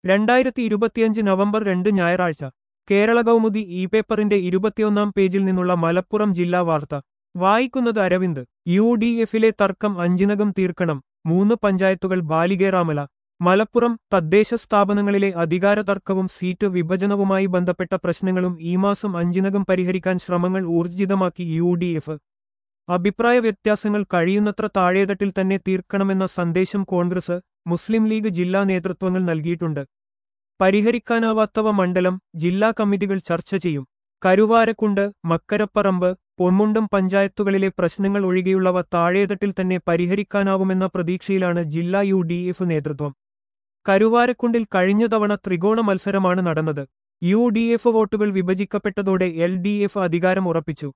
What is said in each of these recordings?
2025 November 2 ഞായറാഴ്ച Kerala Kaumudi E പേപ്പറിന്റെ 21-ാം പേജിൽ നിന്നുള്ള മലപ്പുറം ജില്ലാ വാർത്ത വായിക്കുന്നത് അരവിന്ദ്. UDF-ലെ തർക്കം അഞ്ചിനകം തീർക്കണം, 3 പഞ്ചായത്തുകൾ ബാലികേറാമല. മലപ്പുറം തദ്ദേശ സ്ഥാപനങ്ങളിലെ അധികാര തർക്കവും സീറ്റ് വിഭജനവുമായി ബന്ധപ്പെട്ട പ്രശ്നങ്ങളും ഈ മാസം 5-നകം പരിഹരിക്കാൻ ശ്രമങ്ങൾ ഊർജിതമാക്കി UDF. അഭിപ്രായ വ്യത്യാസങ്ങൾ കഴിയുന്നത്ര താഴേതട്ടിൽ തന്നെ തീർക്കണമെന്ന സന്ദേശം കോൺഗ്രസ്, മുസ്ലിം ലീഗ് ജില്ലാ നേതൃത്വങ്ങൾ നൽകിയിട്ടുണ്ട്. പരിഹരിക്കാനാവാത്തവ മണ്ഡലം, ജില്ലാ കമ്മിറ്റികൾ ചർച്ച ചെയ്യും. കരുവാരക്കുണ്ട്, മക്കരപ്പറമ്പ്, പൊന്മുണ്ടം പഞ്ചായത്തുകളിലെ പ്രശ്നങ്ങൾ ഒഴികെയുള്ളവ താഴേതട്ടിൽ തന്നെ പരിഹരിക്കാനാവുമെന്ന പ്രതീക്ഷയിലാണ് ജില്ലാ UDF നേതൃത്വം. കരുവാരക്കുണ്ടിൽ കഴിഞ്ഞ തവണ ത്രികോണ മത്സരമാണ് നടന്നത്. UDF വോട്ടുകൾ വിഭജിക്കപ്പെട്ടതോടെ LDF അധികാരം ഉറപ്പിച്ചു.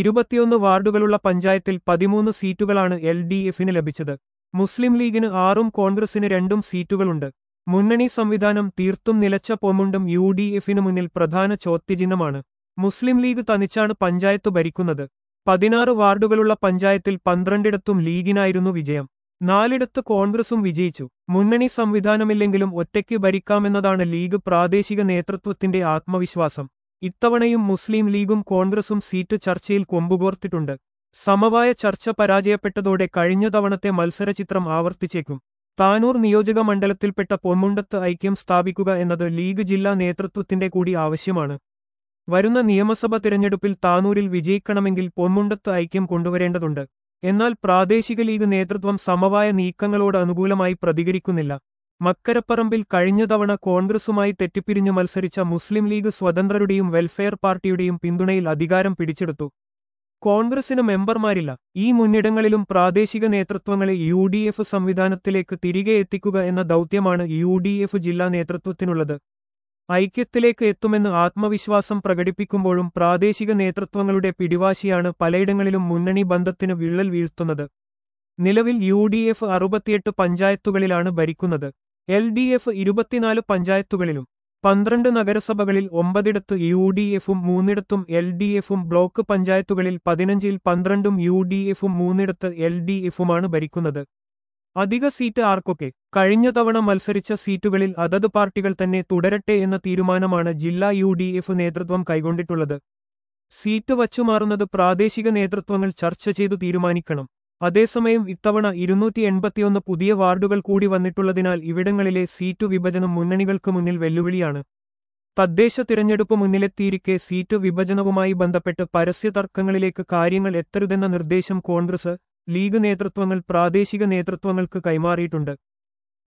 21 വാർഡുകളുള്ള പഞ്ചായത്തിൽ 13 സീറ്റുകളാണ് LDF-ന് ലഭിച്ചത്. മുസ്ലിം ലീഗിന് 6ഉം കോൺഗ്രസിന് 2ഉം സീറ്റുകളുണ്ട്. മുന്നണി സംവിധാനം തീർത്തും നിലച്ച പൊന്മുണ്ടം UDF-ന് മുന്നിൽ പ്രധാന ചോദ്യചിഹ്നമാണ്. മുസ്ലിം ലീഗ് തനിച്ചാണ് പഞ്ചായത്ത് ഭരിക്കുന്നത്. 16 വാർഡുകളുള്ള പഞ്ചായത്തിൽ 12ഇടത്തും ലീഗിനായിരുന്നു വിജയം. 4ഇടത്ത് കോൺഗ്രസും വിജയിച്ചു. മുന്നണി സംവിധാനമില്ലെങ്കിലും ഒറ്റയ്ക്ക് ഭരിക്കാമെന്നതാണ് ലീഗ് പ്രാദേശിക നേതൃത്വത്തിന്റെ ആത്മവിശ്വാസം. ഇത്തവണയും മുസ്ലിം ലീഗും കോൺഗ്രസും സീറ്റ് ചർച്ചയിൽ കൊമ്പുകോർത്തിട്ടുണ്ട്. സമവായ ചർച്ച പരാജയപ്പെട്ടതോടെ കഴിഞ്ഞ തവണത്തെ മത്സരചിത്രം ആവർത്തിച്ചേക്കും. താനൂർ നിയോജക മണ്ഡലത്തിൽപ്പെട്ട പൊന്മുണ്ടത്ത് ഐക്യം സ്ഥാപിക്കുക എന്നത് ലീഗ് ജില്ലാ നേതൃത്വത്തിന്റെ കൂടി ആവശ്യമാണ്. വരുന്ന നിയമസഭ തിരഞ്ഞെടുപ്പിൽ താനൂരിൽ വിജയിക്കണമെങ്കിൽ പൊന്മുണ്ടത്ത് ഐക്യം കൊണ്ടുവരേണ്ടതുണ്ട്. എന്നാൽ പ്രാദേശിക ലീഗ് നേതൃത്വം സമവായ നീക്കങ്ങളോട് അനുകൂലമായി പ്രതികരിക്കുന്നില്ല. മക്കരപ്പറമ്പിൽ കഴിഞ്ഞ തവണ കോൺഗ്രസുമായി തെറ്റിപ്പിരിഞ്ഞു മത്സരിച്ച മുസ്ലിം ലീഗ് സ്വതന്ത്രരുടെയും വെൽഫെയർ പാർട്ടിയുടെയും പിന്തുണയിൽ അധികാരം പിടിച്ചെടുത്തു. കോൺഗ്രസിന് മെമ്പർമാരില്ല. ഈ മുന്നിടങ്ങളിലും പ്രാദേശിക നേതൃത്വങ്ങളെ UDF സംവിധാനത്തിലേക്ക് തിരികെ എത്തിക്കുക എന്ന ദൗത്യമാണ് UDF ജില്ലാ നേതൃത്വത്തിനുള്ളത്. ഐക്യത്തിലേക്ക് എത്തുമെന്ന് ആത്മവിശ്വാസം പ്രകടിപ്പിക്കുമ്പോഴും പ്രാദേശിക നേതൃത്വങ്ങളുടെ പിടിവാശിയാണ് പലയിടങ്ങളിലും മുന്നണി ബന്ധത്തിന് വിള്ളൽ വീഴ്ത്തുന്നത്. നിലവിൽ UDF 68 പഞ്ചായത്തുകളിലാണ് ഭരിക്കുന്നത്. LDF 24 പഞ്ചായത്തുകളിലും. 12 നഗരസഭകളിൽ 9ഇടത്ത് UDF-ഉം 3ഇടത്തും LDF-ഉം ബ്ലോക്ക് പഞ്ചായത്തുകളിൽ 15-ൽ 12ഉം UDF-ഉം 3ഇടത്ത് LDF-ഉമാണ് ഭരിക്കുന്നത്. അധിക സീറ്റ് ആർക്കൊക്കെ? കഴിഞ്ഞ തവണ മത്സരിച്ച സീറ്റുകളിൽ അതത് പാർട്ടികൾ തന്നെ തുടരട്ടെ എന്ന തീരുമാനമാണ് ജില്ലാ UDF നേതൃത്വം കൈക്കൊണ്ടിട്ടുള്ളത്. സീറ്റ് വച്ചുമാറുന്നത് പ്രാദേശിക നേതൃത്വങ്ങൾ ചർച്ച ചെയ്തു തീരുമാനിക്കണം. അതേസമയം ഇത്തവണ 281 പുതിയ വാർഡുകൾ കൂടി വന്നിട്ടുള്ളതിനാൽ ഇവിടങ്ങളിലെ സീറ്റു വിഭജനം മുന്നണികൾക്ക് മുന്നിൽ വെല്ലുവിളിയാണ്. തദ്ദേശ തിരഞ്ഞെടുപ്പ് മുന്നിലെത്തിയിരിക്കെ സീറ്റ് വിഭജനവുമായി ബന്ധപ്പെട്ട് പരസ്യ തർക്കങ്ങളിലേക്ക് കാര്യങ്ങൾ എത്തരുതെന്ന നിർദ്ദേശം കോൺഗ്രസ്, ലീഗ് നേതൃത്വങ്ങൾ പ്രാദേശിക നേതൃത്വങ്ങൾക്ക് കൈമാറിയിട്ടുണ്ട്.